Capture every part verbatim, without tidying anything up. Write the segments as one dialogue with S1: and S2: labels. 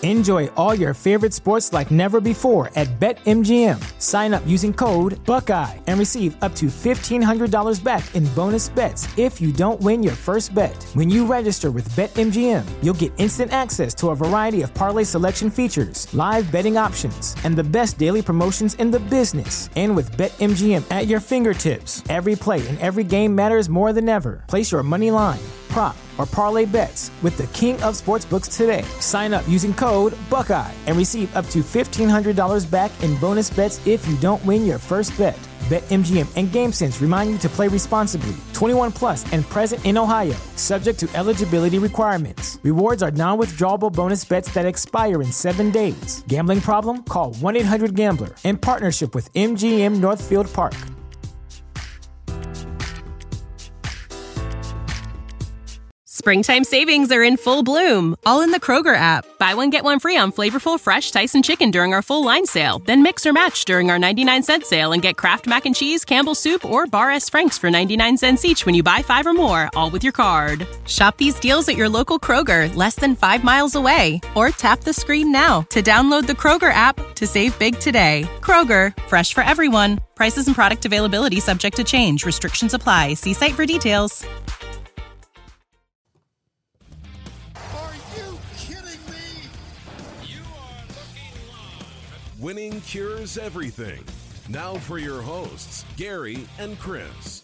S1: Enjoy all your favorite sports like never before at BetMGM. Sign up using code Buckeye and receive up to fifteen hundred dollars back in bonus bets if you don't win your first bet. When you register with BetMGM, you'll get instant access to a variety of parlay selection features, live betting options, and the best daily promotions in the business. And with BetMGM at your fingertips, every play and every game matters more than ever. Place your money line, prop, or parlay bets with the king of sportsbooks today. Sign up using code Buckeye and receive up to fifteen hundred dollars back in bonus bets if you don't win your first bet. BetMGM and GameSense remind you to play responsibly. twenty-one plus and present in Ohio, subject to eligibility requirements. Rewards are non-withdrawable bonus bets that expire in seven days. Gambling problem? Call one eight hundred gambler in partnership with M G M Northfield Park.
S2: Springtime savings are in full bloom, all in the Kroger app. Buy one, get one free on flavorful, fresh Tyson chicken during our full line sale. Then mix or match during our ninety-nine cent sale and get Kraft Mac and Cheese, Campbell's Soup, or Bar S. Frank's for ninety-nine cents each when you buy five or more, all with your card. Shop these deals at your local Kroger, less than five miles away. Or tap the screen now to download the Kroger app to save big today. Kroger, fresh for everyone. Prices and product availability subject to change. Restrictions apply. See site for details.
S3: Winning cures everything. Now for your hosts, Gary and Chris.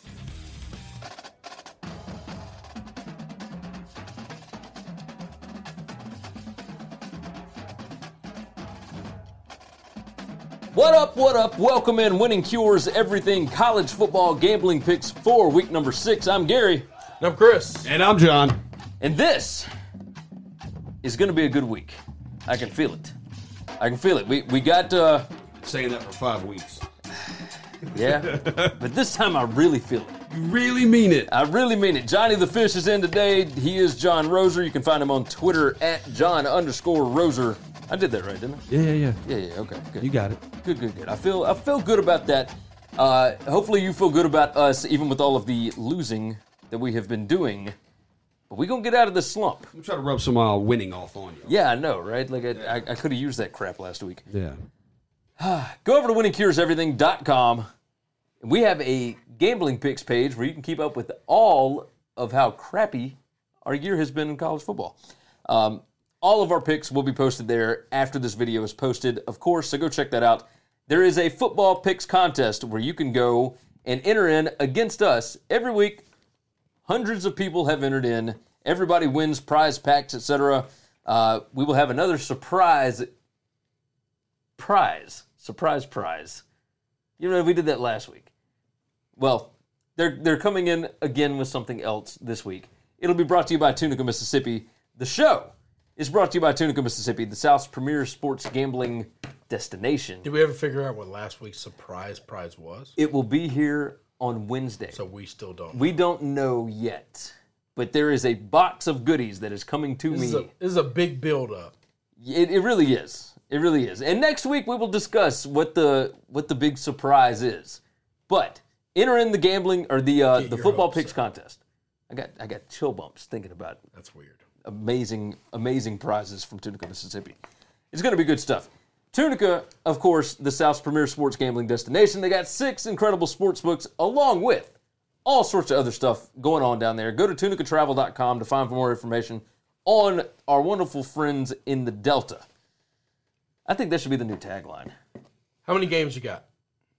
S4: What up, what up? Welcome in Winning Cures Everything College Football Gambling Picks for week number six. I'm Gary.
S5: And I'm Chris.
S6: And I'm John.
S4: And this is going to be a good week. I can feel it. I can feel it. We we got... Uh,
S6: saying that for five weeks.
S4: Yeah, but this time I really feel it.
S6: You really mean it.
S4: I really mean it. Johnny the Fish is in today. He is John Roser. You can find him on Twitter at John underscore Roser. I did that right, didn't I?
S6: Yeah, yeah, yeah.
S4: Yeah, yeah, okay, good.
S6: You got it.
S4: Good, good, good. I feel I feel good about that. Uh, hopefully you feel good about us, even with all of the losing that we have been doing. But we're going to get out of this slump.
S6: I'm trying to rub some uh, winning off on you.
S4: Yeah, I know, right? Like I, I, I could have used that crap last week.
S6: Yeah.
S4: Go over to winning cures everything dot com. We have a gambling picks page where you can keep up with all of how crappy our year has been in college football. Um, all of our picks will be posted there after this video is posted, of course, so go check that out. There is a football picks contest where you can go and enter in against us every week. Hundreds of people have entered in. Everybody wins prize packs, et cetera. Uh, we will have another surprise prize. Surprise prize. You know, we did that last week. Well, they're they're coming in again with something else this week. It'll be brought to you by Tunica, Mississippi. The show is brought to you by Tunica, Mississippi, the South's premier sports gambling destination.
S5: Did we ever figure out what last week's surprise prize was?
S4: It will be here on Wednesday.
S5: So we still don't know.
S4: We don't know yet. But there is a box of goodies that is coming to
S5: this
S4: me.
S5: Is a, this is a big build-up.
S4: It, it really is. It really is. And next week we will discuss what the what the big surprise is. But enter in the gambling or the uh, the football picks contest. I got I got chill bumps thinking about it.
S5: That's weird.
S4: Amazing, amazing prizes from Tunica, Mississippi. It's going to be good stuff. Tunica, of course, the South's premier sports gambling destination. They got six incredible sports books along with all sorts of other stuff going on down there. Go to tunica travel dot com to find more information on our wonderful friends in the Delta. I think that should be the new tagline.
S5: How many games you got?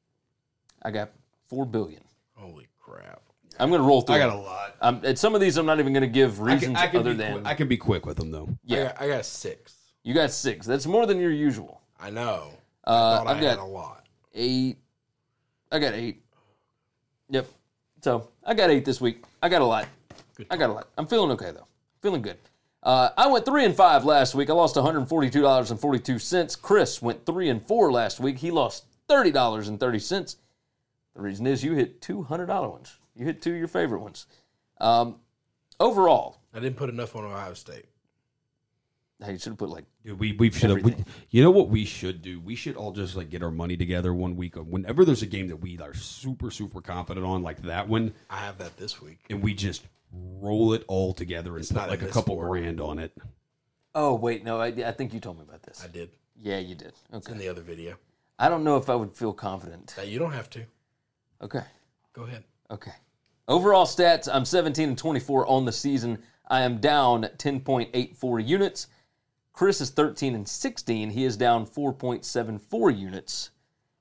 S4: I got four billion.
S5: Holy crap.
S4: I'm going to roll through
S6: I got
S4: it.
S6: a lot.
S4: Um, at some of these, I'm not even going to give reasons
S6: I can, I can
S4: other
S6: be
S4: than...
S6: Quick. I can be quick with them, though.
S4: Yeah.
S5: I got, I got six.
S4: You got six. That's more than your usual.
S5: I know.
S4: Uh,
S5: I thought
S4: I've
S5: I
S4: got
S5: had a lot.
S4: Eight. I got eight. Yep. So, I got eight this week. I got a lot.
S5: Good
S4: I got a lot. I'm feeling okay, though. Feeling good. Uh, I went three and five last week. I lost one hundred forty-two dollars and forty-two cents. Chris went three and four last week. He lost thirty dollars and thirty cents. The reason is you hit two hundred dollars ones. You hit two of your favorite ones. Um, overall,
S5: I didn't put enough on Ohio State.
S4: hey, you should have put like
S6: Dude, we we should have. We, you know what we should do? We should all just like get our money together one week. Whenever there's a game that we are super super confident on, like that one,
S5: I have that this week.
S6: and we just roll it all together and
S5: It's
S6: put
S5: not
S6: like
S5: in
S6: a
S5: this
S6: couple
S5: sport.
S6: grand on it.
S4: Oh, wait, no, I, I think you told me about this.
S5: I did.
S4: Yeah, you did.
S5: It's
S4: Okay.
S5: in the other video.
S4: I don't know if I would feel confident.
S5: Now, you don't have to.
S4: Okay.
S5: Go ahead.
S4: Okay. Overall stats, I'm seventeen and twenty-four on the season. I am down ten point eight four units. Chris is thirteen and sixteen. He is down four point seven four units.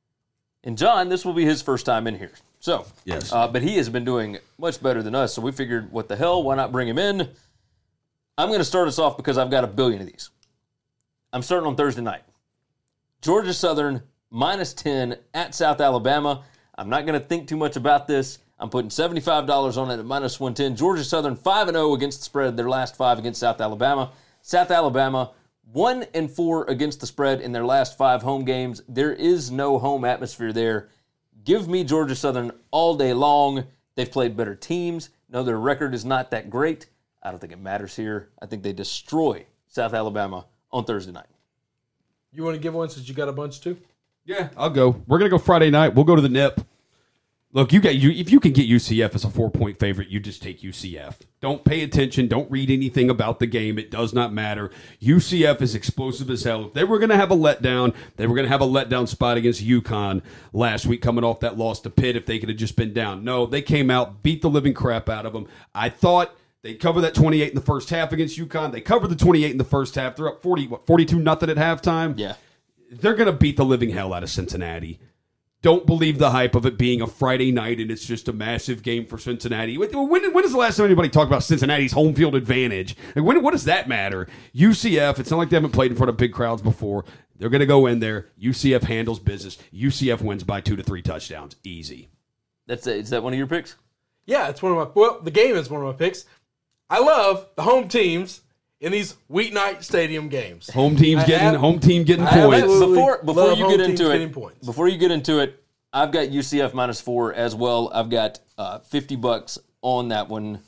S4: And John, this will be his first time in here. So,
S6: Yes.
S4: uh, but he has been doing much better than us. So we figured, what the hell? Why not bring him in? I'm going to start us off because I've got a billion of these. I'm starting on Thursday night. Georgia Southern minus ten at South Alabama. I'm not going to think too much about this. I'm putting seventy-five dollars on it at minus one ten. Georgia Southern five and oh against the spread, their last five against South Alabama. South Alabama one and four against the spread in their last five home games. There is no home atmosphere there. Give me Georgia Southern all day long. They've played better teams. No, their record is not that great. I don't think it matters here. I think they destroy South Alabama on Thursday night.
S5: You want to give one since you got a bunch too?
S6: Yeah, I'll go. We're gonna go Friday night. We'll go to the N I P. Look, you got you. If you can get U C F as a four-point favorite, you just take U C F. Don't pay attention. Don't read anything about the game. It does not matter. U C F is explosive as hell. If they were going to have a letdown, they were going to have a letdown spot against UConn last week, coming off that loss to Pitt. If they could have just been down, no, they came out, beat the living crap out of them. I thought they covered that twenty-eight in the first half against UConn. They covered the twenty-eight in the first half. They're up forty, what, forty-two nothing at halftime.
S4: Yeah.
S6: They're going to beat the living hell out of Cincinnati. Don't believe the hype of it being a Friday night and it's just a massive game for Cincinnati. When, when is the last time anybody talked about Cincinnati's home field advantage? Like when, what does that matter? U C F, it's not like they haven't played in front of big crowds before. They're going to go in there. U C F handles business. U C F wins by two to three touchdowns. Easy.
S4: That's it. Is that one of your picks?
S5: Yeah, it's one of my. Well, the game is one of my picks. I love the home teams in these weeknight stadium games.
S6: Home team's
S5: I
S6: getting
S5: have-
S6: home team getting
S5: I
S6: points.
S5: absolutely
S4: Before before
S5: love
S4: you
S5: home
S4: get
S5: teams
S4: into
S5: getting
S4: it,
S5: points.
S4: before you get into it, I've got U C F minus four as well. I've got uh, fifty bucks on that one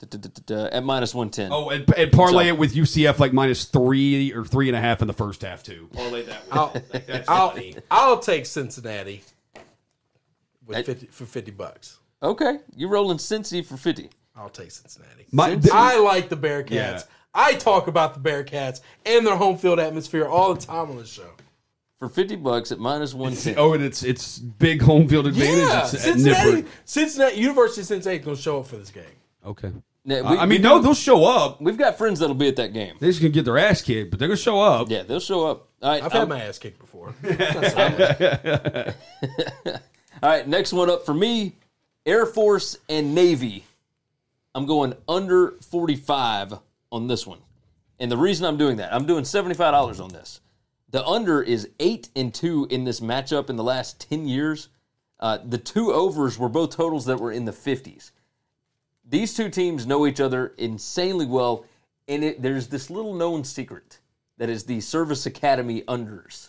S4: at minus one ten.
S6: Oh, and, and parlay
S4: So-
S6: it with U C F like minus three or three and a half in the first half too. Parlay that. With
S5: I'll,
S6: like, that's
S5: I'll,
S6: funny.
S5: I'll take Cincinnati with
S4: That-
S5: fifty, for fifty bucks.
S4: Okay, you rolling Cincy for fifty.
S5: I'll take Cincinnati.
S6: My-
S5: I like the Bearcats.
S6: Yeah.
S5: I talk about the Bearcats and their home field atmosphere all the time on the show.
S4: For fifty bucks at minus one ten.
S6: Oh, and it's it's big home field advantage.
S5: Yeah,
S6: It's at
S5: Cincinnati,
S6: Nippert.
S5: Cincinnati, University of Cincinnati is going to show up for this game.
S6: Okay.
S4: Now,
S6: I
S4: we-
S6: I
S4: we
S6: mean,
S4: do-
S6: no, they'll show up.
S4: We've got friends that'll be at that game.
S6: They're just gonna get their ass kicked, but they're gonna show up.
S4: Yeah, they'll show up. All right,
S5: I've
S4: I'm-
S5: had my ass kicked before.
S4: all right, next one up for me, Air Force and Navy. I'm going under forty-five on this one. And the reason I'm doing that, I'm doing seventy-five dollars on this. The under is eight and two in this matchup in the last ten years. Uh, the two overs were both totals that were in the fifties. These two teams know each other insanely well, and it, there's this little known secret that is the Service Academy unders.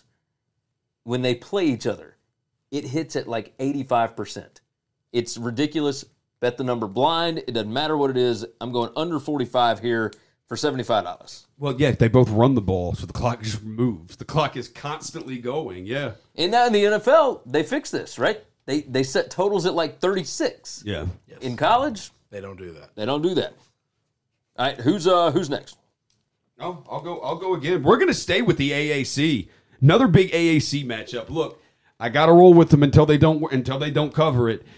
S4: When they play each other, it hits at like eighty-five percent. It's ridiculous. Bet the number blind. It doesn't matter what it is. I'm going under forty-five here for seventy-five dollars.
S6: Well, yeah, they both run the ball, so the clock just moves. The clock is constantly going. Yeah.
S4: And now in the N F L, they fix this, right? They they set totals at like thirty-six.
S6: Yeah.
S4: In college,
S5: They don't do that.
S4: they don't do that. All right, who's uh who's next?
S6: Oh, I'll go. I'll go again. We're gonna stay with the A A C. Another big A A C matchup. Look, I got to roll with them until they don't until they don't cover it,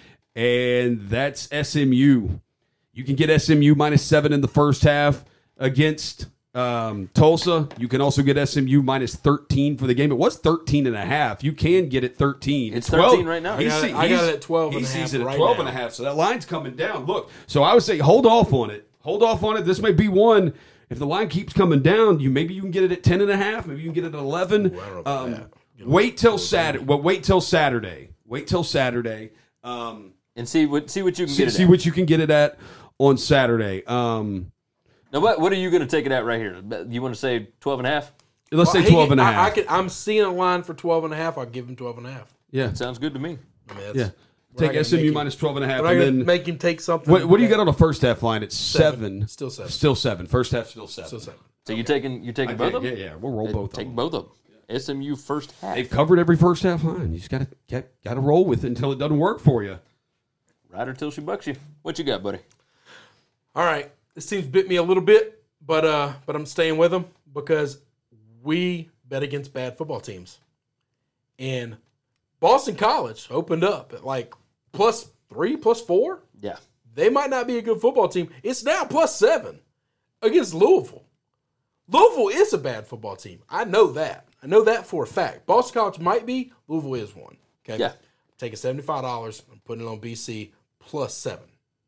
S6: and that's S M U. You can get S M U minus seven in the first half against um, Tulsa. You can also get S M U minus thirteen for the game. It was thirteen and a half. You can get it thirteen.
S4: It's thirteen right now.
S5: I got it- I got it at twelve
S6: He
S5: and a half
S6: sees it at
S5: right
S6: twelve
S5: now.
S6: and a half. So that line's coming down. Look, so I would say hold off on it. Hold off on it. This may be one. If the line keeps coming down, you maybe you can get it at ten and a half. Maybe you can get it at eleven.
S5: Ooh, I don't know about
S6: Um,
S5: that.
S6: wait till Saturday. Well, wait till Saturday. Wait till Saturday. Um,
S4: And see what see what you can
S6: see
S4: get it
S6: see
S4: at.
S6: what you can get it at on Saturday. Um,
S4: Now, what what are you going to take it at right here? You want to say twelve and a half?
S6: let's
S5: Well,
S6: say
S5: he-
S6: twelve and a
S5: I-
S6: half.
S5: I can, I'm seeing a line for twelve and a half. I'll give him twelve and a half.
S6: yeah,
S4: Sounds good to me.
S5: I mean, that's,
S6: yeah.
S5: we're not
S6: Take
S5: gonna
S6: S M U
S5: make him-
S6: minus twelve and a half,
S5: We're not
S6: and
S5: going to
S6: then
S5: make him take something.
S6: what, what do you
S5: that-
S6: got on the first half line? It's seven.
S5: Seven. Still seven.
S6: Still seven. First half still seven.
S5: Still seven.
S4: So you taking you taking
S6: I
S4: both
S6: think-
S4: of them?
S6: yeah, yeah. We'll roll
S4: Uh,
S6: both.
S4: Take
S6: of them.
S4: both of them. S M U first half.
S6: They've covered every first half line. You just got to got to roll with it until it doesn't work for you.
S4: Ride her till she bucks you. What you got, buddy?
S5: All right. This team's bit me a little bit, but uh, but I'm staying with them. because we bet against bad football teams. And Boston College opened up at like plus three, plus four.
S4: Yeah.
S5: They might not be a good football team. It's now plus seven against Louisville. Louisville is a bad football team. I know that. I know that for a fact. Boston College might be. Louisville is one. Okay.
S4: Yeah.
S5: Taking seventy-five dollars and putting it on B C plus seven.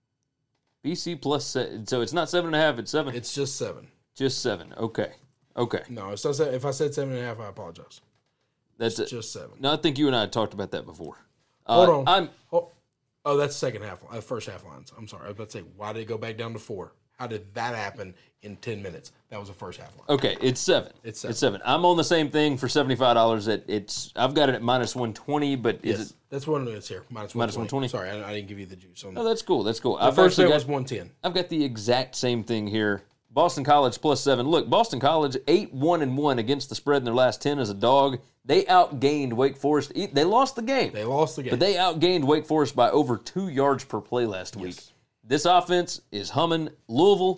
S4: B C plus seven. So it's not seven and a half. It's seven.
S5: It's just seven.
S4: Just seven. Okay. Okay.
S5: No, it's not seven. If I said seven and a half, I apologize.
S4: That's
S5: It's
S4: it.
S5: just seven.
S4: No, I think you and I had talked about that before.
S5: Hold
S4: Uh,
S5: on.
S4: I'm
S5: Oh, oh, that's second half, uh, first half lines. I'm sorry. I was about to say, why did it go back down to four? How did that happen in ten minutes? That was the first half line.
S4: okay. It's seven.
S5: It's seven.
S4: It's seven. I'm on the same thing for seventy-five dollars. It, it's I've got it at minus one twenty, but is
S5: Yes,
S4: it?
S5: that's what it is here. Minus one
S4: Minus one twenty?
S5: Sorry, I, I didn't give you the juice on
S4: Oh,
S5: that.
S4: that's cool. That's cool.
S5: The
S4: I've
S5: first
S4: actually
S5: bet
S4: got,
S5: was one ten.
S4: I've got the exact same thing here. Boston College plus seven. Look, Boston College eight one and one against the spread in their last ten as a dog. They outgained Wake Forest. They lost the game.
S5: They lost the game.
S4: But they outgained Wake Forest by over two yards per play last week. This offense is humming. Louisville,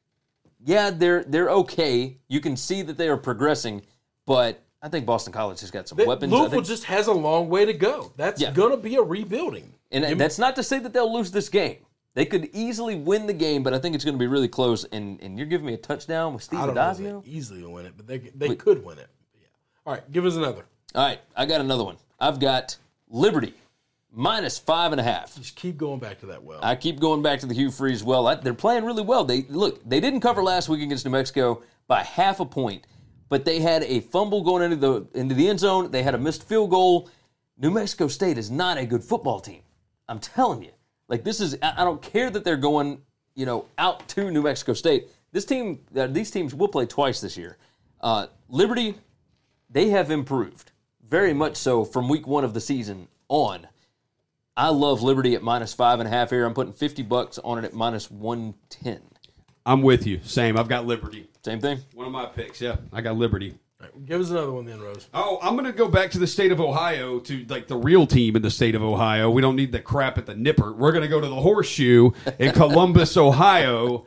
S4: yeah, they're they're okay. You can see that they are progressing, but I think Boston College has got some
S5: They-
S4: weapons. I
S5: Louisville
S4: think,
S5: just has a long way to go. That's
S4: Yeah.
S5: going to be a rebuilding.
S4: and that's not to say that they'll lose this game. They could easily win the game, but I think it's going to be really close. And and you're giving me a touchdown with Steve
S5: I don't know if
S4: Adazio?
S5: they easily win it, but they they could win it. Yeah. All right, give us another.
S4: All right, I got another one. I've got Liberty minus five and a half.
S5: Just keep going back to that well.
S4: I keep going back to the Hugh Freeze well. I, they're playing really well. They look, they didn't cover last week against New Mexico by half a point, but they had a fumble going into the into the end zone. They had a missed field goal. New Mexico State is not a good football team. I'm telling you. Like this is, I I don't care that they're going, you know, out to New Mexico State. This team, uh, these teams will play twice this year. Uh, Liberty, they have improved very much so from week one of the season on. I love Liberty at minus five and a half here. I'm putting fifty bucks on it at minus one ten.
S6: I'm with you. Same. I've got Liberty.
S4: Same thing.
S6: One of my picks. Yeah, I got Liberty.
S5: All right, give us another one then, Rose.
S6: Oh, I'm going to go back to the state of Ohio, to like the real team in the state of Ohio. We don't need the crap at the Nipper. We're going to go to the Horseshoe in Columbus, Ohio.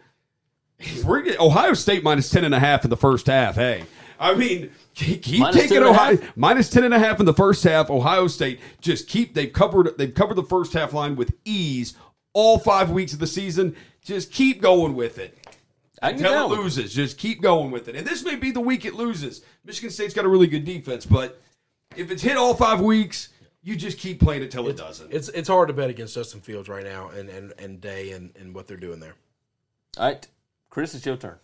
S6: We're get, Ohio State minus ten and a half in the first half. Hey, I mean, keep, keep
S4: Minus
S6: taking
S4: ten and a
S6: Ohio
S4: half?
S6: minus ten and a half in the first half. Ohio State just keep they've covered they've covered the first half line with ease all five weeks of the season. Just keep going with it.
S4: I can get
S6: Until
S4: down
S6: it
S4: with it.
S6: loses, just keep going with it. And this may be the week it loses. Michigan State's got a really good defense, but if it's hit all five weeks, you just keep playing it till it doesn't.
S5: It's it's hard to bet against Justin Fields right now and and, and Day and, and what they're doing there.
S4: All right, Chris, it's your turn.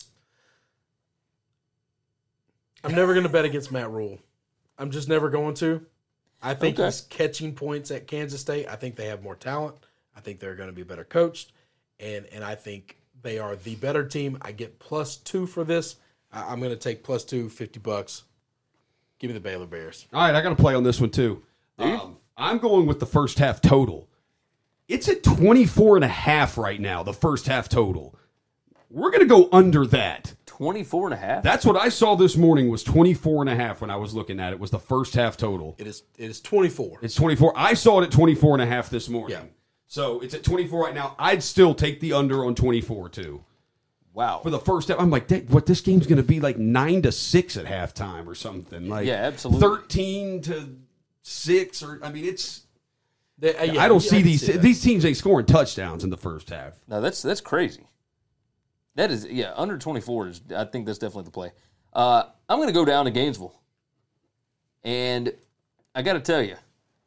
S5: I'm never going to bet against Matt Rule. I'm just never going to. I think
S4: Okay.
S5: he's catching points at Kansas State. I think they have more talent. I think they're going to be better coached, and and I think they are the better team. I get plus two for this. I, I'm going to take plus two, fifty bucks. Give me the Baylor Bears.
S6: All right, I got to play on this one too. Um, I'm going with the first half total. It's at twenty-four and a half right now, the first half total. We're going to go under that.
S4: twenty-four and a half?
S6: That's what I saw this morning was twenty-four and a half when I was looking at it, was the first half total.
S5: It is it is twenty-four.
S6: It's twenty-four. I saw it at twenty-four and a half this morning.
S5: Yeah.
S6: So it's at twenty-four right now. I'd still take the under on twenty-four too.
S4: Wow.
S6: For the first half, I'm like, "Dang, what this game's going to be like nine to six at halftime or something. Like
S4: Yeah, absolutely.
S6: thirteen to six or I mean, it's.
S5: They- uh, yeah,
S6: I don't
S5: yeah,
S6: see
S5: can
S6: these
S5: that.
S6: these teams ain't scoring touchdowns in the first half.
S4: No, that's that's crazy. That is, yeah, under twenty-four is, I think that's definitely the play. Uh, I'm going to go down to Gainesville. And I got to tell you,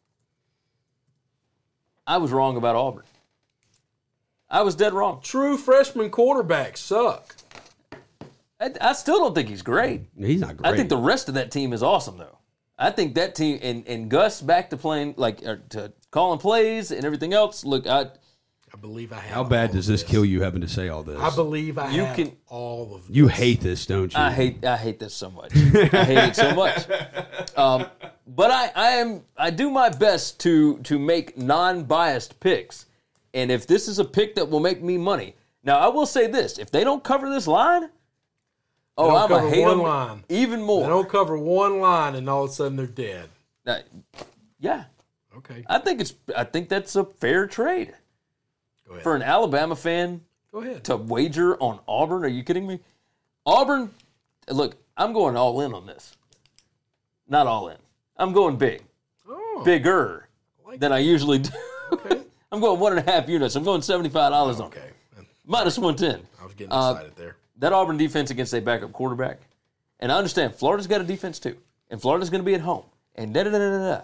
S4: I was wrong about Auburn. I was dead wrong.
S5: True freshman quarterbacks suck.
S4: I, I still don't think he's great.
S6: He's not great.
S4: I think the rest of that team is awesome, though. I think that team, and, and Gus back to playing, like, uh, to calling plays and everything else. Look, I,
S5: I believe I have.
S6: How bad
S5: all
S6: does
S5: of
S6: this kill you having to say all this?
S5: I believe I
S4: You
S5: have
S4: can-
S5: all of.
S6: You
S5: this.
S6: hate this, don't you?
S4: I hate I hate this so much. I hate it so much. Um, but I, I am I do my best to to make non-biased picks. And if this is a pick that will make me money. Now I will say this, if they don't cover this line, oh
S5: don't
S4: I'm
S5: cover
S4: gonna hate
S5: one
S4: them
S5: line.
S4: even
S5: They
S4: more.
S5: don't cover one line, and all of a sudden they're dead.
S4: Uh, yeah.
S5: Okay,
S4: I think it's I think that's a fair trade.
S5: go ahead.
S4: For an Alabama fan
S5: Go ahead.
S4: to wager on Auburn, are you kidding me? Auburn, look, I'm going all in on this. Not all in. I'm going big.
S5: Oh,
S4: Bigger
S5: like
S4: than I usually do.
S5: Okay.
S4: I'm going one and a half units. I'm going seventy-five dollars on it.
S5: Okay.
S4: Minus one ten.
S5: I was getting
S4: Uh,
S5: excited there.
S4: That Auburn defense against a backup quarterback. And I understand Florida's got a defense too. And Florida's going to be at home. And da da da da da.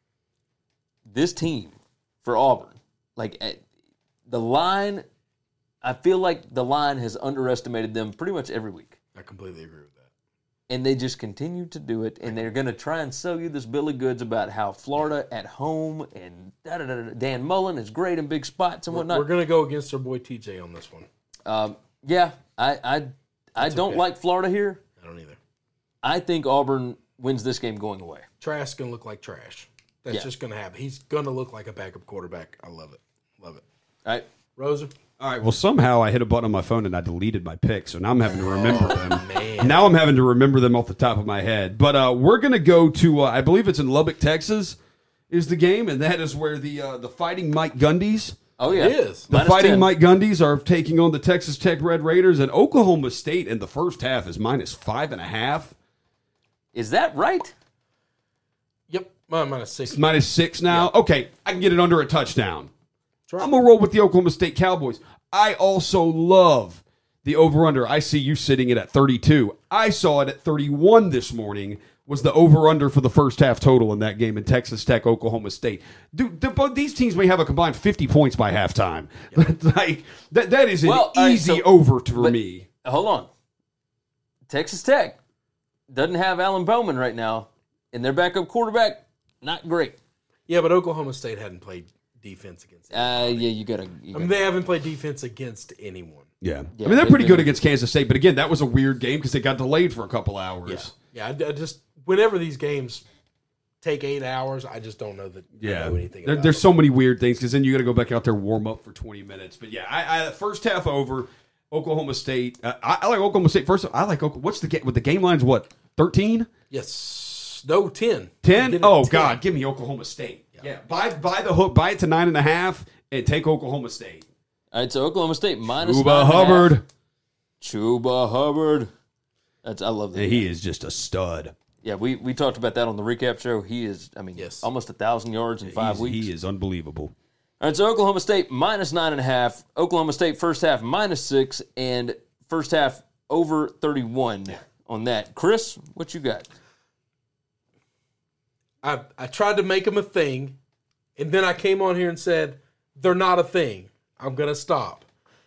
S4: This team for Auburn, like eh, the line, I feel like the line has underestimated them pretty much every week.
S5: I completely agree with that.
S4: And they just continue to do it. And they're going to try and sell you this bill of goods about how Florida at home and da da da da. Dan Mullen is great in big spots and whatnot.
S5: We're going to go against our boy T J on this one.
S4: Um, yeah, I I, I don't
S5: okay.
S4: like Florida here.
S5: I don't either.
S4: I think Auburn wins this game going away.
S5: Trash going to look like trash. That's
S4: Yeah.
S5: just going to happen. He's going to look like a backup quarterback. I love it. Love it.
S4: All right.
S5: Rosa?
S6: All right. Well, somehow I hit a button on my phone and I deleted my picks, so now I'm having to remember them.
S5: Oh, Man.
S6: Now I'm having to remember them off the top of my head. But uh, we're going to go to, uh, I believe it's in Lubbock, Texas, is the game, and that is where the uh, the Fighting Mike Gundys,
S4: Oh, yeah.
S5: It is.
S6: the
S4: Minus
S6: Fighting
S4: ten.
S6: Mike Gundys are taking on the Texas Tech Red Raiders, and Oklahoma State in the first half is minus five and a half.
S4: Is that right?
S5: Yep. Mine minus six.
S6: It's minus six now. Okay, I can get it under a touchdown.
S5: That's right.
S6: I'm going to roll with the Oklahoma State Cowboys. I also love the over-under. I see you sitting it at thirty-two. I saw it at thirty-one this morning, was the over-under for the first half total in that game in Texas Tech, Oklahoma State. Dude, the, both these teams may have a combined fifty points by halftime. like that, that is an
S4: Well, all right,
S6: easy
S4: so-
S6: over for
S4: but-
S6: me.
S4: Hold on. Texas Tech doesn't have Alan Bowman right now, and their backup quarterback, not great.
S5: Yeah, but Oklahoma State hadn't played defense against anyone.
S4: Uh, yeah, you gotta. You
S5: I
S4: gotta
S5: mean, they haven't played defense against anyone.
S6: Yeah.
S4: Yeah,
S6: I mean, they're
S4: they-
S6: pretty
S4: they-
S6: good against Kansas State, but again, that was a weird game because it got delayed for a couple hours.
S5: Yeah. Yeah, I, I just, whenever these games take eight hours, I just don't know that
S6: Yeah,
S5: I know anything
S6: there,
S5: about
S6: there's
S5: them.
S6: so many weird things because then you got to go back out there warm up for twenty minutes. But yeah, I, I first half over. Oklahoma State. Uh, I, I like Oklahoma State first. I like Oklahoma. What's the game? With the game lines? What thirteen?
S5: Yes. No, ten.
S6: ten?
S5: Did it
S6: Oh
S5: ten.
S6: God, give me Oklahoma State. Yeah. yeah, buy buy the hook, buy it to nine and a half, and take Oklahoma State.
S4: All right, so Oklahoma State minus
S6: Chuba
S4: nine and a half.
S6: Hubbard.
S4: Chuba Hubbard. That's I love that.
S6: He is just a stud.
S4: Yeah, we, we talked about that on the recap show. He is, I mean,
S5: Yes.
S4: almost a thousand yards in five
S6: He's-
S4: weeks.
S6: He is unbelievable.
S4: All right, so Oklahoma State minus nine and a half. Oklahoma State first half minus six, and first half over thirty-one on that. Chris, what you got?
S5: I, I tried to make them a thing, and then I came on here and said, they're not a thing. I'm going to stop.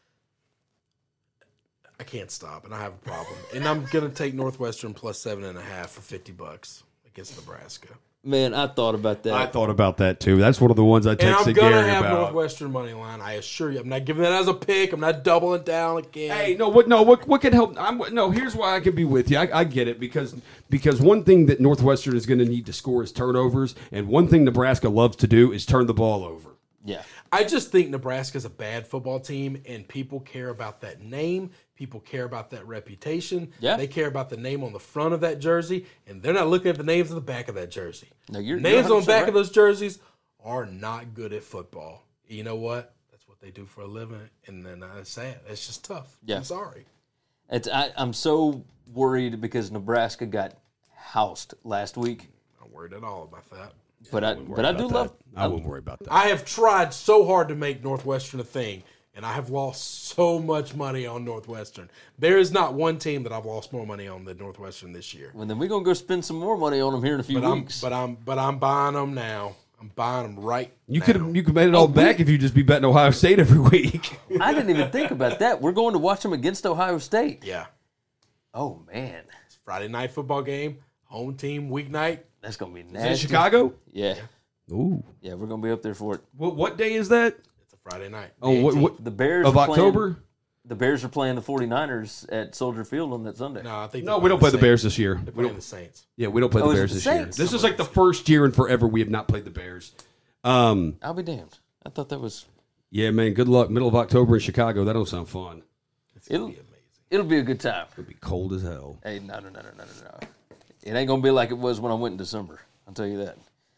S5: I can't stop, and I have a problem. And I'm going to take Northwestern plus seven and a half for fifty bucks against Nebraska.
S4: Man, I thought about that.
S6: I thought about that too. That's one of the ones I
S5: And I'm
S6: texted
S5: going to
S6: Gary
S5: have
S6: about.
S5: Northwestern money line. I assure you. I'm not giving that as a pick. I'm not doubling down again.
S6: Hey, no, what? No, what? What can help? I'm no. Here's why I can be with you. I, I get it because because one thing that Northwestern is going to need to score is turnovers, and one thing Nebraska loves to do is turn the ball over.
S4: yeah.
S5: I just think Nebraska's a bad football team, and people care about that name. People care about that reputation.
S4: Yeah.
S5: They care about the name on the front of that jersey, and they're not looking at the names on the back of that jersey.
S4: No, you're-
S5: names
S4: you're
S5: on the back
S4: one hundred percent
S5: of those jerseys are not good at football. You know what? That's what they do for a living, and then uh, it's sad. It's just tough.
S4: Yeah.
S5: I'm sorry.
S4: It's, I, I'm so worried because Nebraska got housed last week.
S5: I'm not worried at all about that.
S4: But I but I do love
S6: I wouldn't worry about that.
S5: I have tried so hard to make Northwestern a thing, and I have lost so much money on Northwestern. There is not one team that I've lost more money on than Northwestern this year.
S4: well, then we're gonna go spend some more money on them here in a few
S5: But I'm,
S4: weeks.
S5: but I'm, but I'm buying them now. I'm buying them right
S6: You
S5: now.
S6: could you could made it all back if you just be betting Ohio State every week.
S4: I didn't even think about that. We're going to watch them against Ohio State.
S5: Yeah,
S4: Oh man,
S5: it's Friday night football game, home team weeknight.
S4: that's gonna be
S6: Is
S4: nasty.
S6: that Chicago?
S4: Yeah,
S6: Ooh.
S4: yeah, we're gonna be up there for it.
S6: What what day is that?
S5: It's a Friday night.
S6: Oh, what, what
S4: The Bears
S6: of
S4: are playing-
S6: October?
S4: The Bears are playing the 49ers at Soldier Field on that Sunday.
S5: No, I think
S6: No,
S5: they're
S6: we don't play the
S5: Saints.
S6: Bears this year.
S5: They're
S6: We
S5: playing
S6: don't,
S5: the Saints.
S6: yeah, we don't play
S4: Oh,
S6: the
S4: is it
S6: Bears
S4: the
S6: this year.
S4: Saints?
S6: This is like the first year in forever we have not played the Bears. Um,
S4: I'll be damned. I thought that was.
S6: yeah, man. Good luck. Middle of October in Chicago. That don't sound fun.
S4: It'll, it'll be a good time.
S6: It'll be cold as hell.
S4: Hey, no, no, no, no, no, no, no. It ain't gonna be like it was when I went in December. I'll tell you that.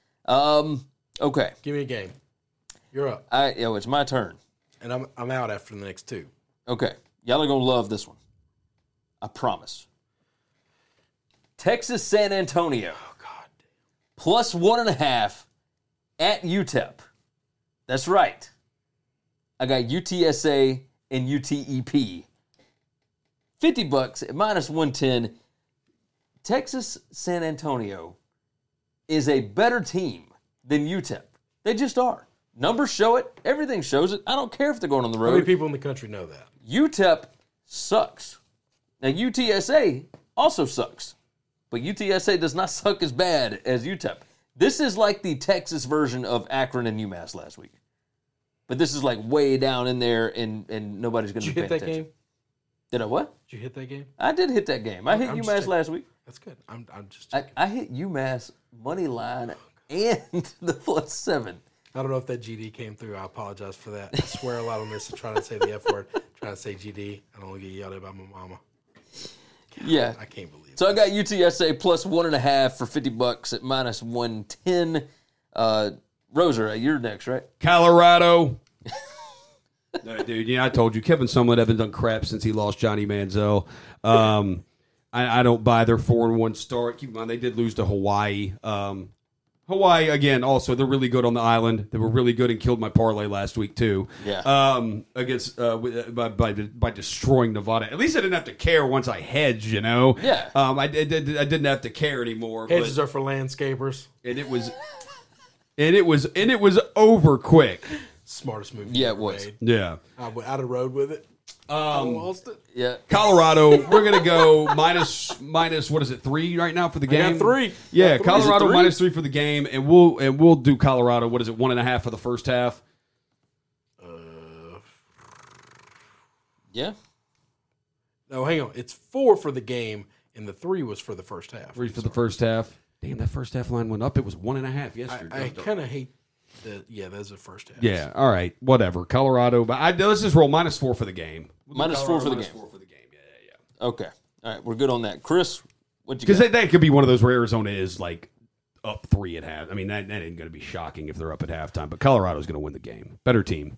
S4: Um. Okay.
S5: Give me a game. You're up,
S4: I. Yo, it's my turn.
S5: and I'm I'm out after the next two.
S4: Okay. Y'all are gonna love this one. I promise. Texas San Antonio.
S5: Oh, God.
S4: Plus one and a half at U T E P. That's right. I got U T S A and U T E P. fifty bucks at minus one ten. Texas San Antonio is a better team than U T E P. They just are. Numbers show it. Everything shows it. I don't care if they're going on the road.
S5: How many people in the country know that?
S4: U T E P sucks. Now, U T S A also sucks. But U T S A does not suck as bad as U T E P. This is like the Texas version of Akron and UMass last week. But this is like way down in there, and, and nobody's going to
S5: Did
S4: be
S5: you
S4: paying
S5: hit that
S4: attention.
S5: game?
S4: Did I what?
S5: Did you hit that game?
S4: I did hit that game. I hit
S5: I'm just
S4: UMass
S5: checking.
S4: last week.
S5: That's good. I'm, I'm just
S4: I, I hit UMass money line and the plus seven.
S5: I don't know if that G D came through. I apologize for that. I swear a lot on this. I'm trying to say the F word. Trying to say G D. I don't want to get yelled at by my mama. God,
S4: Yeah.
S5: I can't believe it.
S4: So I got U T S A plus one and a half for fifty bucks at minus one ten. Uh, Roser, you're next, right?
S6: Colorado. No, dude, yeah, I told you. Kevin Sumlin hasn't done crap since he lost Johnny Manziel. Um, I, I don't buy their four and one start. Keep in mind, they did lose to Hawaii. Um, Hawaii, again, also, they're really good on the island. They were really good and killed my parlay last week, too.
S4: Yeah.
S6: Um, against uh, with, by, by by destroying Nevada. At least I didn't have to care once I hedged, you know?
S4: Yeah.
S6: Um, I, I, did, I didn't have to care anymore. but-
S5: Hedges are for landscapers.
S6: and it was and it was and it was over quick.
S5: Smartest move.
S4: Yeah,
S5: you
S4: it
S5: ever
S4: was.
S5: Made.
S6: Yeah.
S5: I went out of road with it. I
S6: Um,
S5: lost it.
S4: Yeah.
S6: Colorado, we're gonna go minus minus what is it three right now for the
S5: I
S6: game?
S5: got three.
S6: Yeah,
S5: Got three.
S6: Colorado
S4: Is it three?
S6: minus three for the game, and we'll and we'll do Colorado. What is it? One and a half for the first half.
S5: Uh,
S4: Yeah.
S5: no, hang on. It's four for the game, and the three was for the first half.
S6: Three for the first half. Damn, that first half line went up. It was one and a half yesterday.
S5: I, I kind of hate the. Yeah, that's the first half.
S6: yeah. All right. Whatever. Colorado, but I, let's just roll minus four for the game. We'll do
S4: Minus four
S6: Colorado
S4: for the
S6: minus
S4: game.
S6: Four for the game. Yeah, yeah, yeah.
S4: Okay. All right. We're good on that. Chris, what'd you
S6: Because
S4: got?
S6: that, that could be one of those where Arizona is like up three at half. I mean, that, that ain't going to be shocking if they're up at halftime. But Colorado's going to win the game. Better team.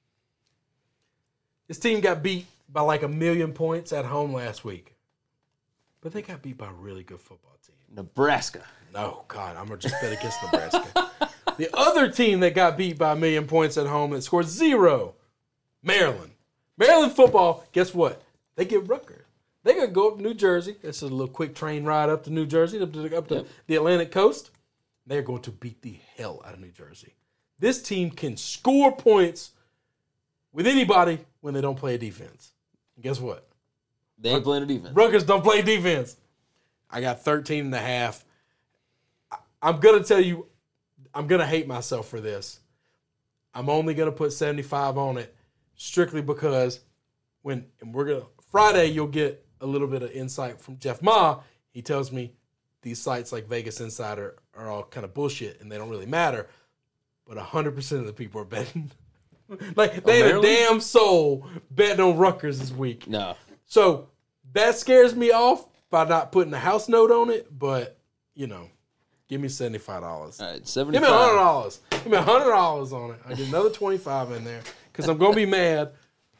S5: This team got beat by like a million points at home last week, but they got beat by a really good football team.
S4: Nebraska.
S5: No, God, I'm gonna just bet against Nebraska. The other team that got beat by a million points at home that scored zero, Maryland. Maryland football. Guess what? They get Rutgers. They gonna go up to New Jersey. This is a little quick train ride up to New Jersey, up to, up to
S4: Yep.
S5: the Atlantic coast. They're going to beat the hell out of New Jersey. This team can score points with anybody when they don't play a defense. And guess what?
S4: They ain't playing a defense.
S5: Rutgers don't play defense. I got thirteen and a half. I- I'm going to tell you, I'm going to hate myself for this. I'm only going to put seventy-five on it strictly because when and we're going to Friday, you'll get a little bit of insight from Jeff Ma. He tells me these sites like Vegas Insider are all kind of bullshit and they don't really matter. But one hundred percent of the people are betting. Like, they ain't a
S4: Maryland?
S5: damn soul betting on Rutgers this week.
S4: No.
S5: So that scares me off by not putting a house note on it, but, you know, give me seventy-five dollars.
S4: All right.
S5: Give
S4: seventy-five.
S5: me one hundred dollars. Give me one hundred dollars on it. I get another twenty-five in there because I'm going to be mad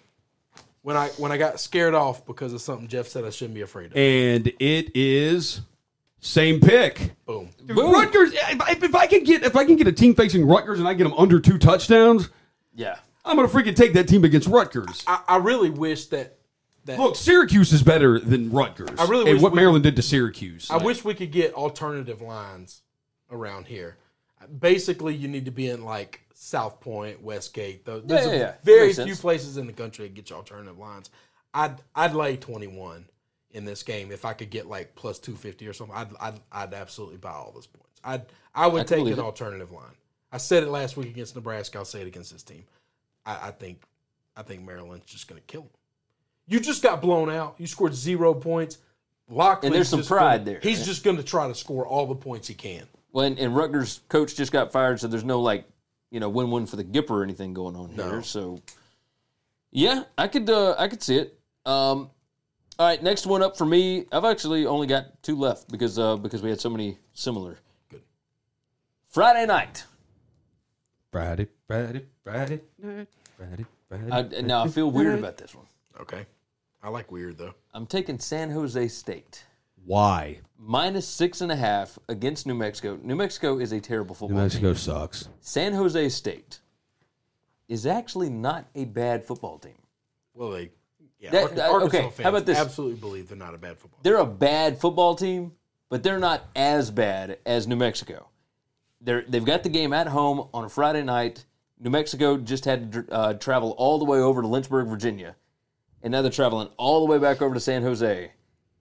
S5: when I when I got scared off because of something Jeff said I shouldn't be afraid of.
S6: And it is same pick.
S5: Boom.
S6: Dude, Rutgers. If, if I can get if I can get a team facing Rutgers and I get them under two touchdowns,
S4: Yeah.
S6: I'm gonna freaking take that team against Rutgers.
S5: I, I really wish that, that
S6: Look, Syracuse is better than Rutgers.
S5: I really
S6: and
S5: wish
S6: what
S5: we-
S6: Maryland did to Syracuse.
S5: I wish we could get alternative lines around here. Basically, you need to be in like South Point, Westgate. Those, there's
S4: Yeah,
S5: a
S4: yeah, yeah.
S5: very
S4: Makes
S5: few
S4: sense.
S5: places in the country that get you alternative lines. I'd I'd lay twenty-one in this game if I could get like plus two fifty or something. I'd I'd, I'd absolutely buy all those points. I'd I would
S4: I can
S5: take
S4: believe
S5: an
S4: it.
S5: alternative line. I said it last week against Nebraska. I'll say it against this team. I, I think I think Maryland's just going to kill them. You just got blown out. You scored zero points. Lockley's
S4: And there's some
S5: just
S4: pride
S5: gonna-
S4: there,
S5: He's
S4: right?
S5: just going to try to score all the points he can.
S4: When and Rutgers coach just got fired, so there's no like, you know, win-win for the Gipper or anything going on
S5: No.
S4: here. So, yeah, I could uh, I could see it. Um, all right, next one up for me. I've actually only got two left because uh, because we had so many similar.
S5: Good.
S4: Friday night.
S6: Friday, Friday, Friday night, Friday, Friday.
S4: I, now I feel weird about this one.
S5: Okay. I like weird, though.
S4: I'm taking San Jose State
S6: Why?
S4: minus six and a half against New Mexico. New Mexico is a terrible football
S6: New Mexico
S4: team.
S6: sucks.
S4: San Jose State is actually not a bad football team.
S5: Well, they, yeah,
S4: That-
S5: Arkansas
S4: that- okay,
S5: fans
S4: how about this?
S5: absolutely believe they're not a bad football team.
S4: They're a bad football team, but they're not as bad as New Mexico. They're, they've got the game at home on a Friday night. New Mexico just had to uh, travel all the way over to Lynchburg, Virginia, and now they're traveling all the way back over to San Jose.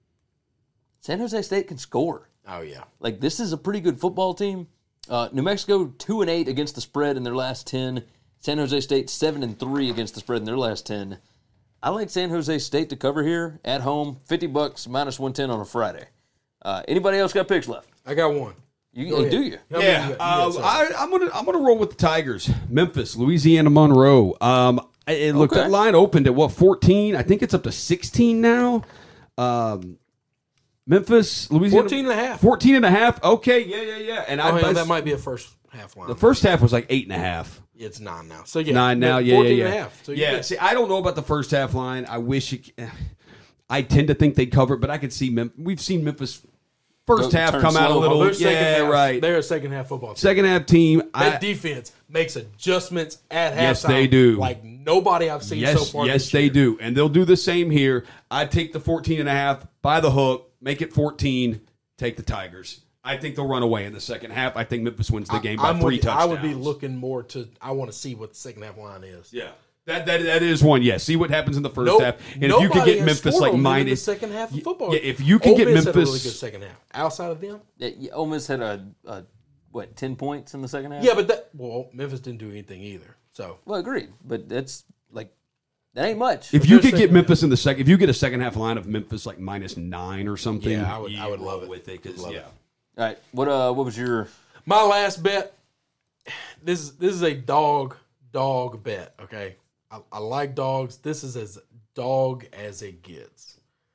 S4: San Jose State can score.
S5: Oh, yeah.
S4: Like, this is a pretty good football team. Uh, New Mexico, two and eight against the spread in their last ten. San Jose State, seven and three against the spread in their last ten. I like San Jose State to cover here at home. fifty bucks, minus one ten on a Friday. Uh, anybody else got picks left?
S5: I got one.
S4: You,
S5: Go
S4: hey,
S5: ahead.
S4: do you?
S5: How many
S6: Yeah,
S5: you got- you
S6: uh,
S5: got,
S6: I, I'm gonna I'm gonna roll with the Tigers. Memphis, Louisiana Monroe. Um, it looked
S4: Okay.
S6: that line opened at what fourteen? I think it's up to sixteen now. Um, Memphis, Louisiana,
S5: fourteen and a half.
S6: fourteen and a half. Okay, yeah, yeah, yeah. And
S5: Oh,
S6: I,
S5: hang on,
S6: I
S5: that might be a first half line.
S6: the first half was like eight and a half.
S5: It's nine now. So, yeah.
S6: Nine now, yeah,
S5: fourteen
S6: yeah,
S5: and
S6: yeah.
S5: a half. So you're
S6: yeah,
S5: good.
S6: see, I don't know about the first half line. I wish it. I tend to think they'd cover it, but I could see Mem- we've seen Memphis first
S4: Go-
S6: half
S4: turn
S6: come out a
S4: slow.
S6: little.
S5: Oh, they're second
S6: yeah,
S5: half,
S6: right.
S5: They're a second half football team.
S6: Second half team. I,
S5: That defense makes adjustments at halftime.
S6: Yes, they do.
S5: Like nobody I've seen
S6: yes,
S5: so far.
S6: yes,
S5: this
S6: they
S5: year.
S6: do, and they'll do the same here. I take the fourteen and a half by the hook, make it fourteen. Take the Tigers. I think they'll run away in the second half. I think Memphis wins the game by
S5: I'm
S6: three
S5: with you. I
S6: touchdowns.
S5: would be looking more to. I want to see what the second half line is.
S6: Yeah, that that that is one. Yeah, see what happens in the first
S5: Nope.
S6: half, and if you could
S5: Nobody
S6: get
S5: has
S6: Memphis
S5: scored
S6: like
S5: on them in the
S6: minus
S5: second half of football.
S6: Yeah, if you can
S5: Ole
S6: get
S5: Miss had a
S6: Memphis,
S5: really good second half. Outside of them,
S4: Yeah, yeah, Ole Miss had a, a, what, ten points in the second half?
S5: yeah, but that well, Memphis didn't do anything either. So
S4: Well, agreed. But that's, like, that ain't much.
S6: if you
S5: Their
S6: could get
S5: second
S6: Memphis in the second, if you get a second half line of Memphis like minus nine or something,
S5: Yeah, I would-
S6: you
S5: I would
S6: roll
S5: love it.
S6: with it. 'Cause,
S5: Love
S6: yeah.
S5: it.
S4: All right, what uh, what was your...
S5: my last bet. This is this is a dog dog bet. Okay, I, I like dogs. This is as dog as it gets.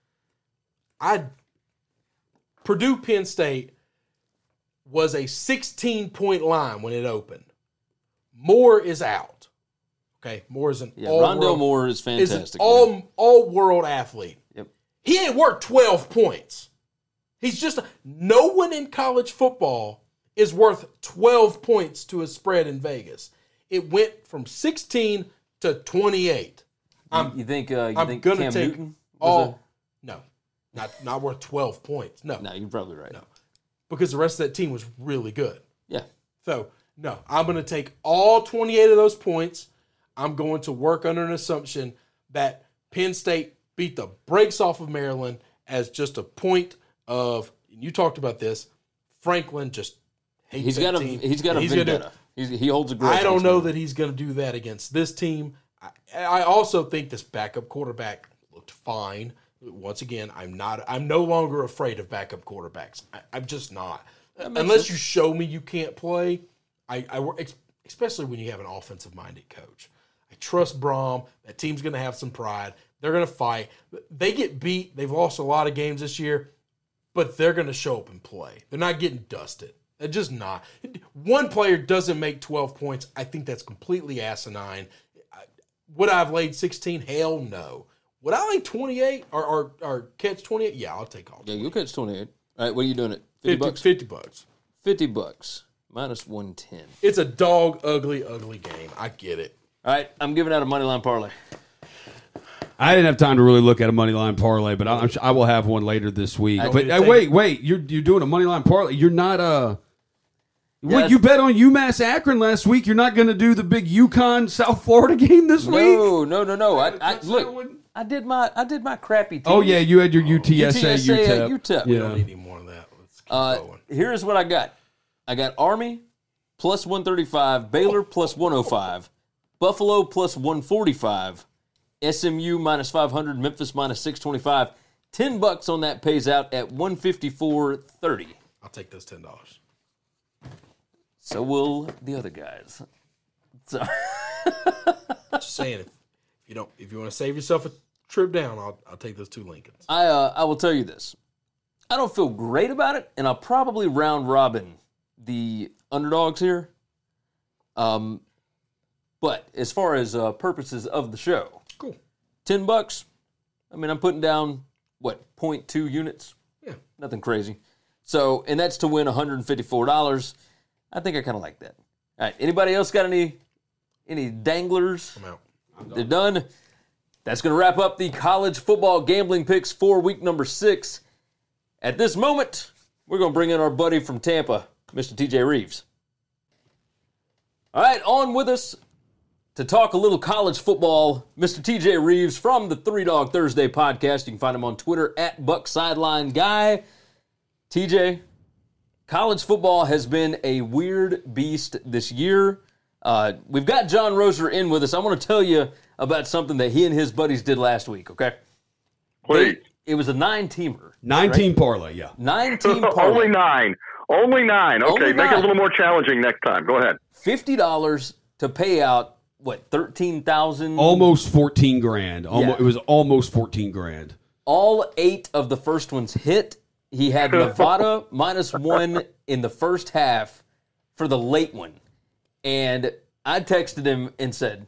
S5: I Purdue Penn State was a sixteen point line when it opened. Moore is out. Okay, Moore is an
S4: Yeah,
S5: all
S4: Rondell Moore is
S5: is
S4: fantastic.
S5: an all all world athlete.
S4: Yep.
S5: He ain't worth twelve points. He's just a, no one in college football is worth twelve points to a spread in Vegas. It went from sixteen to twenty-eight.
S4: You, you think uh, you
S5: I'm
S4: think
S5: gonna
S4: Cam
S5: take
S4: Newton?
S5: all. No, not not worth twelve points. No,
S4: A, no, you're probably right.
S5: No. because the rest of that team was really good.
S4: Yeah.
S5: So no, I'm going to take all twenty-eight of those points. I'm going to work under an assumption that Penn State beat the brakes off of Maryland as just a point of. You talked about this. Franklin just hates
S4: He's
S5: that
S4: got a
S5: team.
S4: he's got a
S5: And gonna do-
S4: vendetta. He's, he holds a grudge.
S5: I don't
S4: against
S5: know
S4: them.
S5: that he's going to do that against this team. I, I also think this backup quarterback looked fine. Once again, I'm not. I'm no longer afraid of backup quarterbacks. I, I'm just not.
S4: makes
S5: Unless
S4: sense.
S5: you show me you can't play, I, I wor- ex- especially when you have an offensive-minded coach. I trust Brom. That team's going to have some pride. They're going to fight. They get beat. They've lost a lot of games this year, but they're going to show up and play. They're not getting dusted. They're just not. One player doesn't make twelve points. I think that's completely asinine. I- Would I have laid sixteen? Hell no. Would I lay twenty-eight or, or, or catch twenty-eight? Yeah, I'll take all.
S4: Yeah, you'll catch twenty-eight. All right, what are you doing at fifty,
S5: fifty,
S4: bucks?
S5: fifty bucks.
S4: fifty bucks. Minus one ten.
S5: It's a dog, ugly, ugly game. I get it.
S4: All right, I'm giving out a money line parlay.
S6: I didn't have time to really look at a money line parlay, but I'm, I will have one later this week.
S4: I-
S6: But
S5: me to
S6: uh,
S5: take-
S6: wait, wait, you're you're doing a money line parlay. You're not uh
S4: Yeah,
S6: Wait, you bet on UMass Akron last week. You're not going to do the big UConn South Florida game this week?
S4: No, no, no, no. I, I
S6: That's
S4: look.
S6: that one.
S4: I did my I did my crappy team.
S6: Oh yeah, you had your U T S A,
S4: U T S A,
S6: U T E P.
S4: U T E P.
S5: We don't
S6: Yeah.
S5: need any more of that. Let's keep
S4: Uh,
S5: going.
S4: here's what I got. I got Army plus one thirty-five, Baylor plus one oh five, Buffalo plus one forty-five, S M U minus five hundred, Memphis minus six twenty-five. Ten bucks on that pays out at one fifty-four thirty.
S5: I'll take those ten dollars.
S4: So will the other guys. So
S5: Just saying, if you don't, if you want to save yourself a trip down, I'll I'll take those two Lincolns.
S4: I uh, I will tell you this. I don't feel great about it, and I'll probably round robin the underdogs here. Um, but as far as uh, purposes of the show,
S5: Cool.
S4: ten bucks. I mean, I'm putting down what zero point two units.
S5: Yeah.
S4: Nothing crazy. So, and that's to win one hundred fifty-four dollars. I think I kind of like that. All right. Anybody else got any any danglers?
S5: I'm out. I'm done.
S4: They're done. That's going to wrap up the college football gambling picks for week number six. At this moment, we're going to bring in our buddy from Tampa, Mister T J Reeves. All right, on with us to talk a little college football, Mister T J Reeves from the Three Dog Thursday podcast. You can find him on Twitter at Buck Sideline Guy. T J, college football has been a weird beast this year. Uh, we've got John Roser in with us. I want to tell you about something that he and his buddies did last week, okay?
S7: Please.
S4: They, it was a nine-teamer.
S6: Nine-team
S4: right?
S6: parlay, yeah.
S4: Nine-team parlay.
S7: Only nine. Only nine. Okay,
S4: Only
S7: make
S4: nine.
S7: it a little more challenging next time. Go ahead.
S4: fifty dollars to pay out, what, thirteen thousand dollars?
S6: Almost fourteen grand. Almost,
S4: Yeah.
S6: It was almost fourteen grand.
S4: All eight of the first ones hit. He had Nevada minus one in the first half for the late one. And I texted him and said,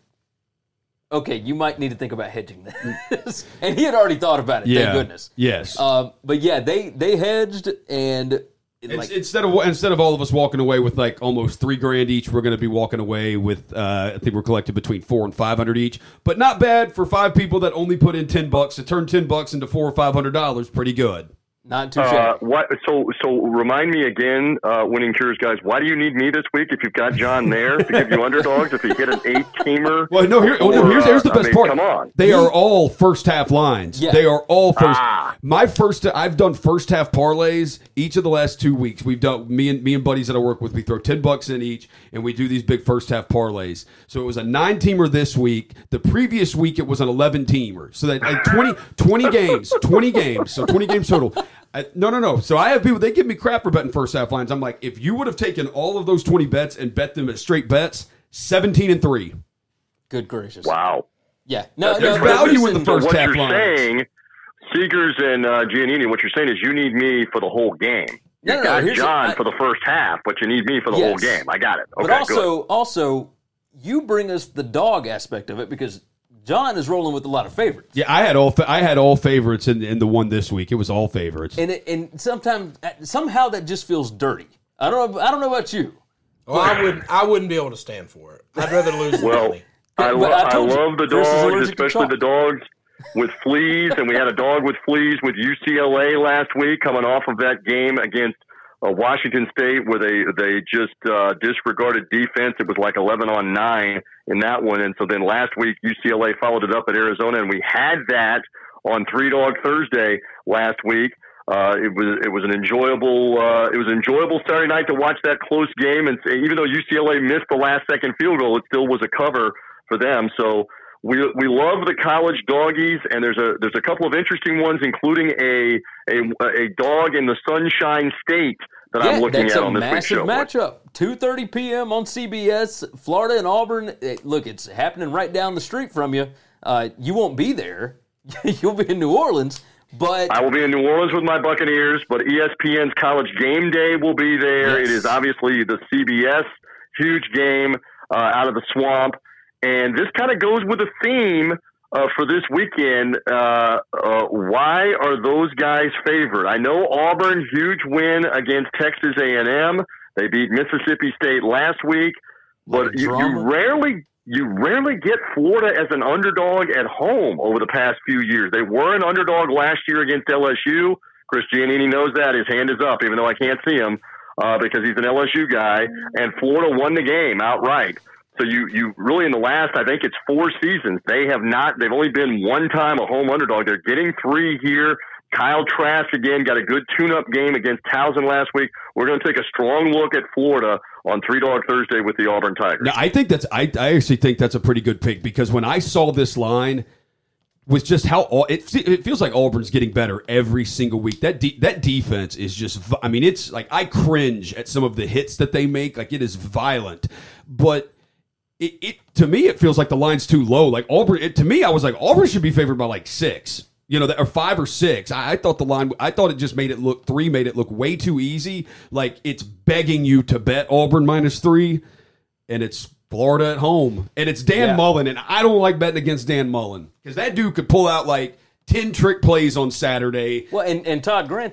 S4: okay, you might need to think about hedging this. And he had already thought about it,
S6: Yeah.
S4: thank goodness.
S6: Yes.
S4: Um, but yeah, they they hedged, and
S6: It's,
S4: like,
S6: instead of instead of all of us walking away with like almost three grand each, we're going to be walking away with uh, I think we're collected between four and five hundred each. But not bad for five people that only put in ten bucks to turn ten bucks into four or five hundred dollars. Pretty good.
S4: not too
S7: Uh,
S4: shabby.
S7: what? So, so remind me again, uh, Winning Cures guys. Why do you need me this week if you've got John there to give you underdogs? If you hit an eight-teamer,
S6: Well, no, here, oh, no,
S7: or,
S6: here's, here's the
S7: uh,
S6: best
S7: I mean,
S6: part.
S7: Come on.
S6: They are all first half lines.
S4: Yeah.
S6: They are all first.
S7: Ah.
S6: My first, I've done first half parlays each of the last two weeks. We've done me and me and buddies that I work with. We throw ten bucks in each, and we do these big first half parlays. So it was a nine teamer this week. The previous week it was an eleven teamer. So that like twenty, twenty games, twenty games. So twenty games total. I, no, no, no. So I have people, they give me crap for betting first half lines. I'm like, if you would have taken all of those twenty bets and bet them as straight bets, seventeen and three.
S4: Good gracious.
S7: Wow.
S4: Yeah. No,
S7: That's
S4: no,
S6: impressive.
S4: but
S6: Value in the
S4: listen,
S6: first
S7: what
S6: half
S7: you're
S6: lines.
S7: saying, Seegers and uh, Giannini, what you're saying is you need me for the whole game. You
S4: No, no, no,
S7: got
S4: here's
S7: John
S4: a- I-
S7: for the first half, but you need me for the
S4: Yes.
S7: whole game. I got it. Okay,
S4: But also,
S7: good.
S4: also, you bring us the dog aspect of it because John is rolling with a lot of favorites.
S6: Yeah, I had all fa- I had all favorites in in the one this week. It was all favorites.
S4: And it, and sometimes somehow that just feels dirty. I don't know. I don't know about you.
S5: Well, I wouldn't. I wouldn't be able to stand for it. I'd rather lose than
S7: Well,
S5: money.
S7: I,
S4: But
S7: lo-
S4: I
S7: I
S4: told you,
S7: love the
S4: Chris is
S7: dogs,
S4: allergic to
S7: especially
S4: chalk.
S7: the dogs with fleas, and we had a dog with fleas with U C L A last week, coming off of that game against uh, Washington State, where they they just uh, disregarded defense. It was like eleven on nine in that one, and so then last week U C L A followed it up at Arizona, and we had that on Three Dog Thursday last week. Uh, it was it was an enjoyable uh, it was an enjoyable Saturday night to watch that close game, and even though U C L A missed the last second field goal, it still was a cover for them. So we we love the college doggies, and there's a there's a couple of interesting ones, including a a, a dog in the Sunshine State that
S4: Yeah,
S7: I'm looking
S4: that's
S7: at
S4: a
S7: on this week's
S4: massive
S7: show.
S4: matchup. two thirty p.m. on C B S. Florida and Auburn. Eh, look, it's happening right down the street from you. Uh, you won't be there. You'll be in New Orleans. But
S7: I will be in New Orleans with my Buccaneers, but E S P N's College Game Day will be there.
S4: Yes.
S7: It is obviously the C B S huge game uh, out of the swamp. And this kind of goes with the theme uh, for this weekend. Uh, uh, why are those guys favored? I know Auburn, huge win against Texas A and M. They beat Mississippi State last week. But you, you
S4: Drama.
S7: rarely you rarely get Florida as an underdog at home over the past few years. They were an underdog last year against L S U. Chris Giannini knows that. His hand is up, even though I can't see him uh, because he's an L S U guy. And Florida won the game outright. So you, you really in the last, I think it's four seasons, they have not, they've only been one time a home underdog. They're getting three here. Kyle Trask, again, got a good tune-up game against Towson last week. We're going to take a strong look at Florida on Three Dog Thursday with the Auburn Tigers.
S6: Now, I think that's I, I actually think that's a pretty good pick because when I saw this line was just how Au- it it feels like Auburn's getting better every single week. That de- that defense is just vi- I mean it's like I cringe at some of the hits that they make. Like it is violent, but it, it to me it feels like the line's too low. Like Auburn it, to me I was like Auburn should be favored by like six. You know, or five or six. I, I thought the line, I thought it just made it look, three made it look way too easy. Like it's begging you to bet Auburn minus three, and it's Florida at home. And it's Dan
S4: Yeah.
S6: Mullen, and I don't like betting against Dan Mullen because that dude could pull out like ten trick plays on Saturday.
S4: well, and, and Todd Grantham.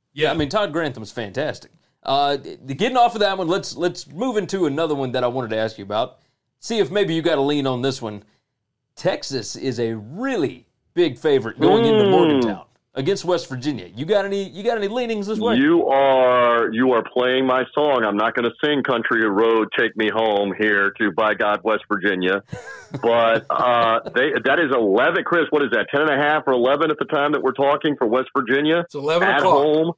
S6: Yeah.
S4: I mean, Todd Grantham's fantastic. Uh, getting off of that one, let's let's move into another one that I wanted to ask you about. See if maybe you got to lean on this one. Texas is a really big favorite going
S7: mm.
S4: into Morgantown against West Virginia. You got any? You got any leanings this way?
S7: You are you are playing my song. I'm not going to sing "Country Road, Take Me Home" here to By God, West Virginia, but uh, they that is eleven. Chris, what is that? Ten and a half or eleven at the time that we're talking for West Virginia?
S5: It's eleven
S7: at
S5: o'clock.
S7: home.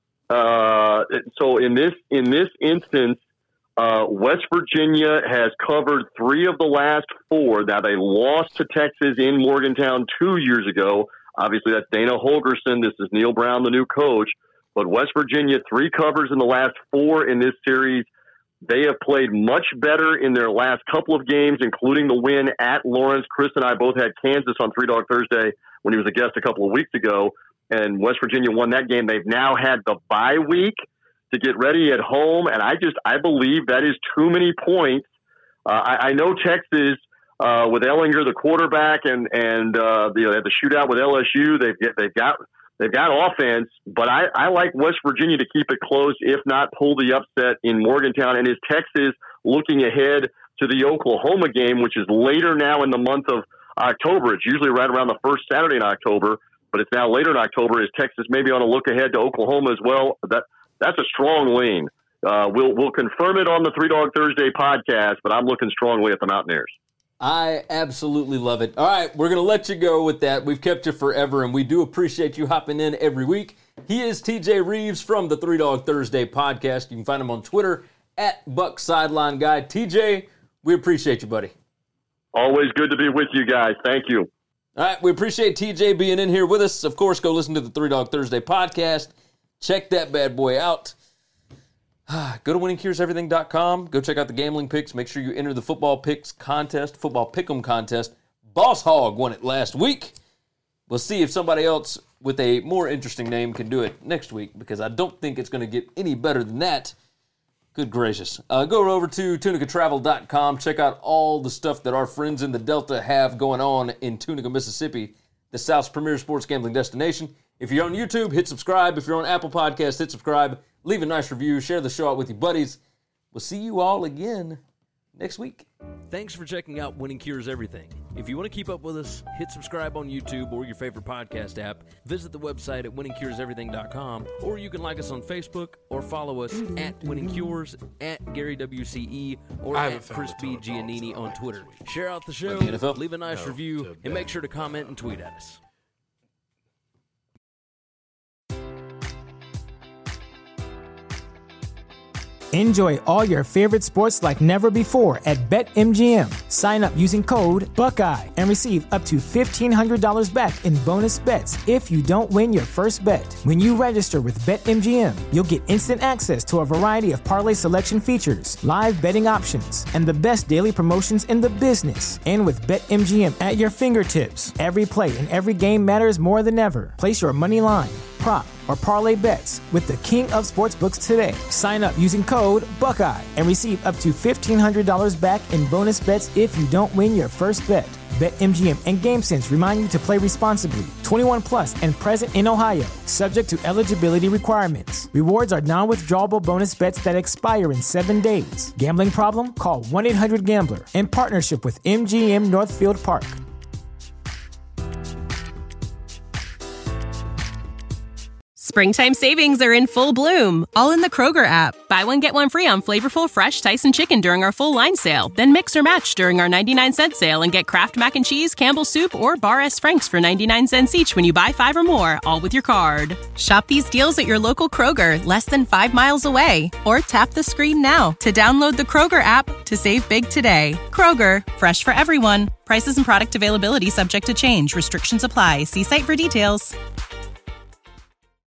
S7: Uh, so in this in this instance, uh, West Virginia has covered three of the last four. Now they lost to Texas in Morgantown two years ago. Obviously, that's Dana Holgerson. This is Neil Brown, the new coach. But West Virginia, three covers in the last four in this series. They have played much better in their last couple of games, including the win at Lawrence. Chris and I both had Kansas on Three Dog Thursday when he was a guest a couple of weeks ago, and West Virginia won that game. They've now had the bye week to get ready at home, and I just I believe that is too many points. Uh, I, I know Texas, uh, with Ellinger, the quarterback, and and uh, the, uh, the shootout with L S U, they've they've got they've got offense, but I, I like West Virginia to keep it close, if not pull the upset in Morgantown. And is Texas looking ahead to the Oklahoma game, which is later now in the month of October? It's usually right around the first Saturday in October, but it's now later in October. Is Texas maybe on a look ahead to Oklahoma as well? That that's a strong lean. Uh, we'll we'll confirm it on the Three Dog Thursday podcast, but I'm looking strongly at the Mountaineers.
S4: I absolutely love it. All right, we're going to let you go with that. We've kept you forever, and we do appreciate you hopping in every week. He is T J Reeves from the Three Dog Thursday podcast. You can find him on Twitter at Buck Sideline Guy. T J, we appreciate you, buddy.
S7: Always good to be with you guys. Thank you.
S4: All right, we appreciate T J being in here with us. Of course, go listen to the Three Dog Thursday podcast. Check that bad boy out. Go to winning cures everything dot com. Go check out the gambling picks. Make sure you enter the football picks contest, football pick'em contest. Boss Hog won it last week. We'll see if somebody else with a more interesting name can do it next week, because I don't think it's going to get any better than that. Good gracious. Uh, go over to tunica travel dot com. Check out all the stuff that our friends in the Delta have going on in Tunica, Mississippi, the South's premier sports gambling destination. If you're on YouTube, hit subscribe. If you're on Apple Podcasts, hit subscribe. Leave a nice review. Share the show out with your buddies. We'll see you all again next week. Thanks for checking out Winning Cures Everything. If you want to keep up with us, hit subscribe on YouTube or your favorite podcast app. Visit the website at winning cures everything dot com, or you can like us on Facebook or follow us at Winning Cures, at Gary W C E, or at Chris B. Giannini on Twitter. Share out the show, leave a nice review, and make sure to comment and tweet at us.
S1: Enjoy all your favorite sports like never before at BetMGM. Sign up using code Buckeye and receive up to fifteen hundred dollars back in bonus bets if you don't win your first bet. When you register with BetMGM, you'll get instant access to a variety of parlay selection features, live betting options, and the best daily promotions in the business. And with BetMGM at your fingertips, every play and every game matters more than ever. Place your money line, prop, or parlay bets with the king of sportsbooks today. Sign up using code Buckeye and receive up to fifteen hundred dollars back in bonus bets if you don't win your first bet. BetMGM and GameSense remind you to play responsibly. twenty-one plus and present in Ohio, subject to eligibility requirements. Rewards are non-withdrawable bonus bets that expire in seven days. Gambling problem? Call one eight hundred gambler in partnership with M G M Northfield Park.
S2: Springtime savings are in full bloom, all in the Kroger app. Buy one, get one free on flavorful, fresh Tyson chicken during our full line sale. Then mix or match during our ninety-nine cent sale and get Kraft Mac and Cheese, Campbell's Soup, or Bar S. Frank's for ninety-nine cents each when you buy five or more, all with your card. Shop these deals at your local Kroger, less than five miles away. Or tap the screen now to download the Kroger app to save big today. Kroger, fresh for everyone. Prices and product availability subject to change. Restrictions apply. See site for details.